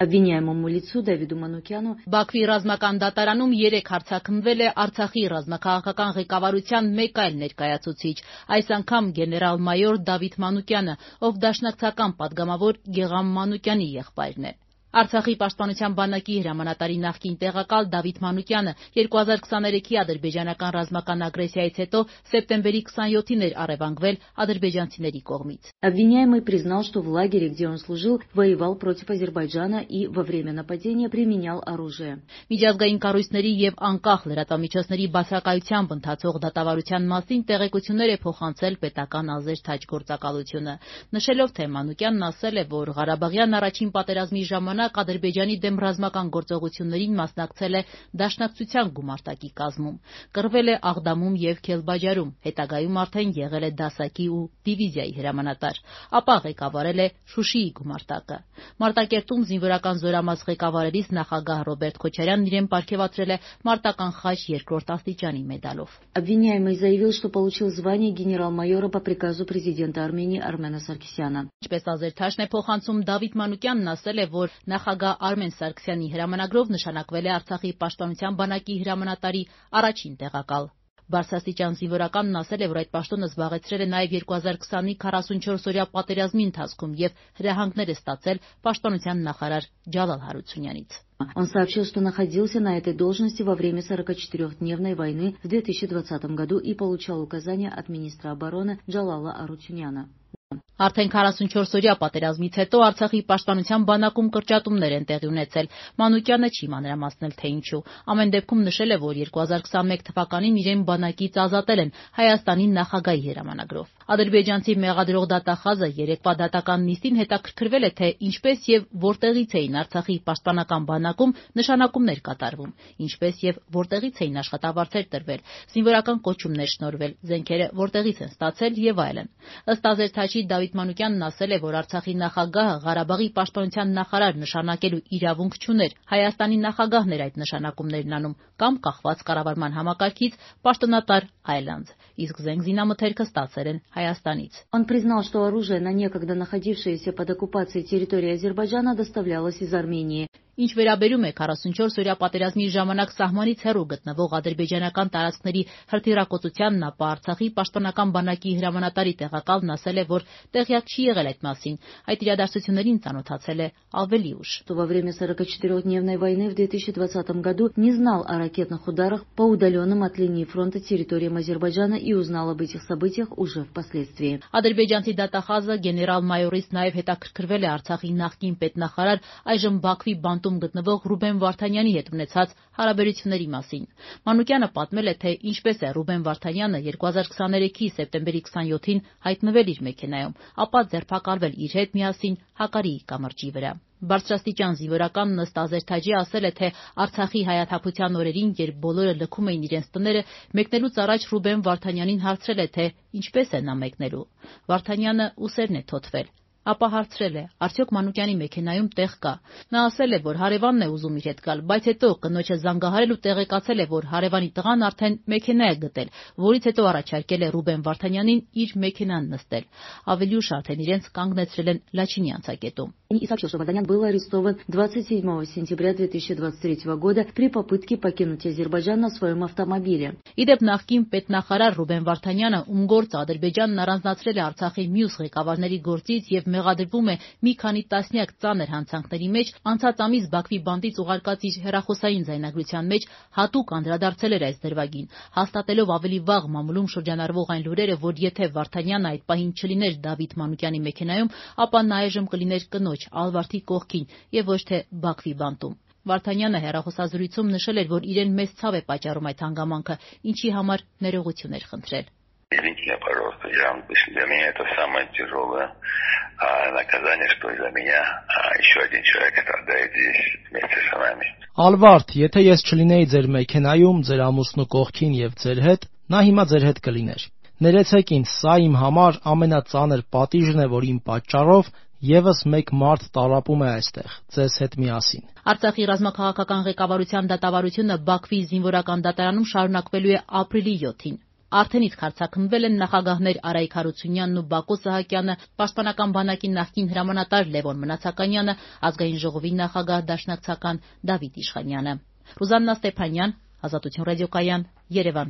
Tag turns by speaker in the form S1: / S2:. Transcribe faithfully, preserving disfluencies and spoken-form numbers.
S1: Обвиняемому лицу Давиду Манукяну
S2: Բաքվի ռազմական դատարանում երեք հարձակվել է Արցախի ռազմաքաղաքական ղեկավարության մեկ այլ ներկայացուցիչ, այս անգամ գեներալ-մայոր Դավիթ Մանուկյանը, ով դաշնակցական պատգամավոր Գեղամ Մանուկյանի եղբայրն է։ Արցախի պաշտպանության բանակի հրամանատարի նախկին տեղակալ Դավիթ Մանուկյանը երկու հազար քսաներեքի ադրբեջանական ռազմական ագրեսիայից հետո սեպտեմբերի քսանյոթին էր առևանգվել ադրբեջանցիների կողմից։
S1: Обвиняемый признал, что в лагере, где он служил, воевал против Азербайджана и во время нападения применял оружие.
S2: Միջազգային կառույցների եւ անկախ լրատվամիջոցների բացակայությամբ ընթացող դատավարության մասին տեղեկություններ է փոխանցել պետական ազերթաճ գործակալությունը, նշելով, թե Մանուկյանն ասել է, որ Ղարաբաղյան առաջին պատերազմի ժամանակ Ադրբեջանի դեմ ռազմական գործողություններին մասնակցել է դաշնակցության գումարտակի կազմում, կռվել է Աղդամում եւ Քելբաջարում, հետագայում արդեն եղել է դասակի ու դիվիզիայի հրամանատար, ապա ղեկավարել է Շուշիի գումարտակը։ Մարտակերտում զինվորական զորամաս ղեկավարելիս նախագահ Ռոբերտ Քոչարյանն իրեն պարգևատրել է մարտական խաչ երկրորդ աստիճանի մեդալով։
S1: Обвиняемый заявил, что получил звание генерал-майора по приказу президента Армении Армена Саркисяна.
S2: Ինչպես ազերթաշն է փոխանցում, Դավիթ Մանուկյանն ասել է, որ նախագահ Արմեն Սարգսյանի հրամանագրով նշանակվել է Արցախի պաշտպանության բանակի հրամանատարի առաջին տեղակալ։ Բարձրաստիճան զինվորականն ասել է, որ այդ պաշտոնը զբաղեցրել է նաև երկու հազար քսանի քառասունչորս-օրյա պատերազմի ընթացքում եւ հրահանգներ է ստացել պաշտպանության նախարար Ջալալ Հարությունյանից։
S1: Он сообщил, что находился на этой должности во время сорокачетырёхдневной войны в две тысячи двадцатом году и получал указания от министра обороны Джалала Арутюняна.
S2: Արդեն քառասունչորս-օրյա պատերազմից հետո Արցախի պաշտպանության բանակում կրճատումներ են տեղի ունեցել։ Մանուկյանը չի մանրամասնել, թե ինչու։ Ամեն դեպքում նշել է, որ երկու հազար քսանմեկ թվականին իրեն բանակից ազատել են Հայաստանի նախագահի հրամանագրով։ Ադրբեջանցի մեղադրող դատախազը երեկվա դատական նիստին հետաքրքրվել է, թե ինչպես եւ որտեղից էին Արցախի պաշտպանական բանակում նշանակումներ կատարվում, ինչպես եւ որտեղից էին աշխատավարձեր տրվել, զինվորական կոչումներ շնորհվել, զենքերը որտեղից են ստացել եւ այլն։ Ըստ ազերթաճի Դավիթ Մանուկյանն ասել է, որ Արցախի նախագահը Ղարաբաղի պաշտպանության նախարար նշանակելու իրավունք չուներ։ Հայաստանի նախագահն էր այդ նշանակումներն անում կամ կախված կառավարման համակարգից պաշտոնատար այլանց, իսկ զենք զինամթերքը ստացել են Հայաստանից։
S1: Он признал, что оружие на некогда находившееся под оккупацией территории Азербайджана доставлялось из Армении.
S2: Ինչ վերաբերում է քառասունչորս-օրյա պատերազմի ժամանակ սահմանից հեռու գտնվող ադրբեջանական տարածքների հրթիռակոծությանն, ապա Արցախի պաշտպանական բանակի հրամանատարի տեղակալն ասել է, որ տեղյակ չի եղել այդ մասին, այդ իրադարձություններին ծանոթացել է ավելի ուշ։
S1: Во время сорокачетырёхдневной войны в две тысячи двадцатом году не знал о ракетных ударах по удаленным от линии фронта территориям Азербайджана и узнал об этих событиях уже впоследствии.
S2: Ադրբեջանցի դատախազը գեներալ-մայորից նաև հետաքրքրվել է Արցախի նախկին պետնախարար, այժմ Բաքվի բանտում գտնվող Ռուբեն Վարդանյանի հետ ունեցած հարաբերությունների մասին։ Մանուկյանը պատմել է, թե ինչպես է Ռուբեն Վարդանյանը երկու հազար քսաներեքի սեպտեմբերի քսանյոթին հայտնվել իր մեքենայում, ապա ձերբակալվել իր հետ միասին Հակարիի կամրջի վրա։ Բարձրաստիճան զինվորականն ըստ ազերթաճի ասել է, թե Արցախի հայաթափության օրերին, երբ բոլորը լքում էին իրենց տները, մեկնելուց առաջ Ռուբեն Վարդանյանին հարցրել է, թե ինչպես է նա մեկնելու։ Վարդանյանը ուսերն է թոթվել։ Ապա հարցրել է, արդյոք Մանուկյանի մեքենայում տեղ կա։ Նա ասել է, որ հարևանն է ուզում իր հետ գալ, բայց հետո կնոջը զանգահարել ու տեղեկացել է, որ հարևանի տղան արդեն մեքենա է գտել, որից հետո առաջարկել է Ռուբեն Վարդանյանին իր մեքենան նստել։ Ավելի ուշ արդեն իրենց կանգնեցրել են Լաչինի անցակետում։
S1: И сообщил, что Варданян был арестован двадцать седьмого сентября две тысячи двадцать третьего года при попытке покинуть Азербайджан на своем автомобиле.
S2: Իդեպ նախկին պետնախարար Ռուբեն Վարդանյանը, ում գործը Ադրբեջանն առանձնացրել է Արցախի մյուս ղեկավարների գործից եւ մեղադրվում է մի քանի տասնյակ ծանր հանցանքների մեջ, անցած ամիս Բաքվի բանտից ուղարկած իր հեռախոսային ձայնագրության մեջ հատուկ անդրադարձել էր այս դրվագին, հաստատելով ավելի վաղ մամուլում շրջանառվող այն լուրերը, որ եթե Վարդանյանը այդ պահին չլիներ Դավիթ Մանուկյանի մեքենայում, ապա նա այժմ կլիներ կնոջ Ալվարդի կողքին եւ ոչ թե Բաքվի բանտում։ Վարդանյանը հեռախոսազրույցում նշել էր, որ իրեն մեծ ցավ է պատճառում այդ հանգամանքը, ինչի համար ներողություն էր խնդրել։
S3: Извините меня, пожалуйста, я вам для меня это самое тяжелое наказание, что из-за меня еще один человек страдает здесь вместе с нами.
S4: Ալվարդ, եթե ես չլինեի ձեր մեքենայում, ձեր ամուսնու կողքին եւ ձեր հետ, նա հիմա ձեր հետ կլիներ։ Ներեցեք ինձ, սա իմ համար ամենածանր պատիժն է, որ իմ պատճառով Եվս մեկ մարդ տարապում է այստեղ, ձեզ հետ միասին։
S2: Արցախի ռազմաքաղաքական ղեկավարության դատավարությունը Բաքվի զինվորական դատարանում շարունակվելու է ապրիլի յոթին։ Արդեն իսկ հարձակումվել են նախագահներ Արայիկ Հարությունյանն ու Բակո Սահակյանը, Պաշտպանական բանակի նախկին հրամանատար Լևոն Մնացականյանը, Ազգային ժողովի նախագահ դաշնակցական Դավիթ Իշխանյանը։ Ռուզաննա Ստեփանյան, Ազատություն ռադիոկայան, Երևան։